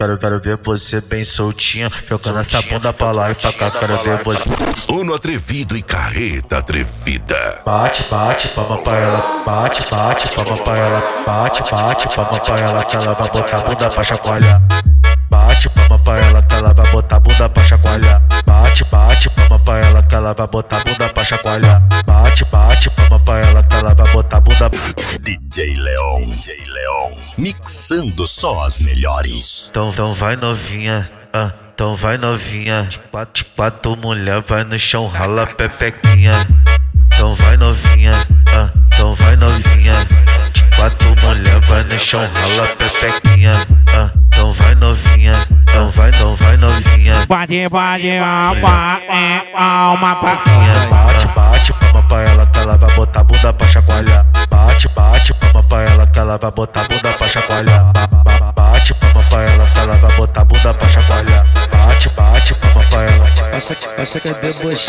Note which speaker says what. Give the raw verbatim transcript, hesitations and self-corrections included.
Speaker 1: Quero, quero ver você bem soltinha, jogando essa bunda pra lá e pra cá. Quero ver você.
Speaker 2: Uno atrevido e carreta atrevida.
Speaker 1: Bate, bate, palma pra ela. Bate, bate, palma pra ela. Bate, bate, palma pra ela, que ela vai botar a bunda pra chacoalhar. Bate, palma pra ela, que ela vai botar a bunda pra chacoalhar. Bate, bate, palma pra ela, que ela vai botar a bunda pra chacoalhar. Bate, bate, palma pra ela, que ela vai botar a bunda.
Speaker 2: D J Leon, D J Leon, mixando só as melhores.
Speaker 1: Então, então vai novinha, ah, então vai novinha. De quatro, de quatro mulher vai no chão, rala pepequinha. Então vai novinha, ah, então vai novinha. De quatro mulher vai no chão, rala pepequinha. Ah, então vai novinha, então vai, então vai novinha.
Speaker 3: Bate, bate, bate, palma pra
Speaker 1: Bate, bate, palma pra ela, que ela vai botar a bunda pra chacoalhar. Bate, bate, palma pra ela, que ela vai botar a bunda pra chacoalhar. Bate, palma pra ela, que ela vai botar a bunda pra chacoalhar. Bate, bate, palma pra ela.
Speaker 4: Essa, essa que é debochada.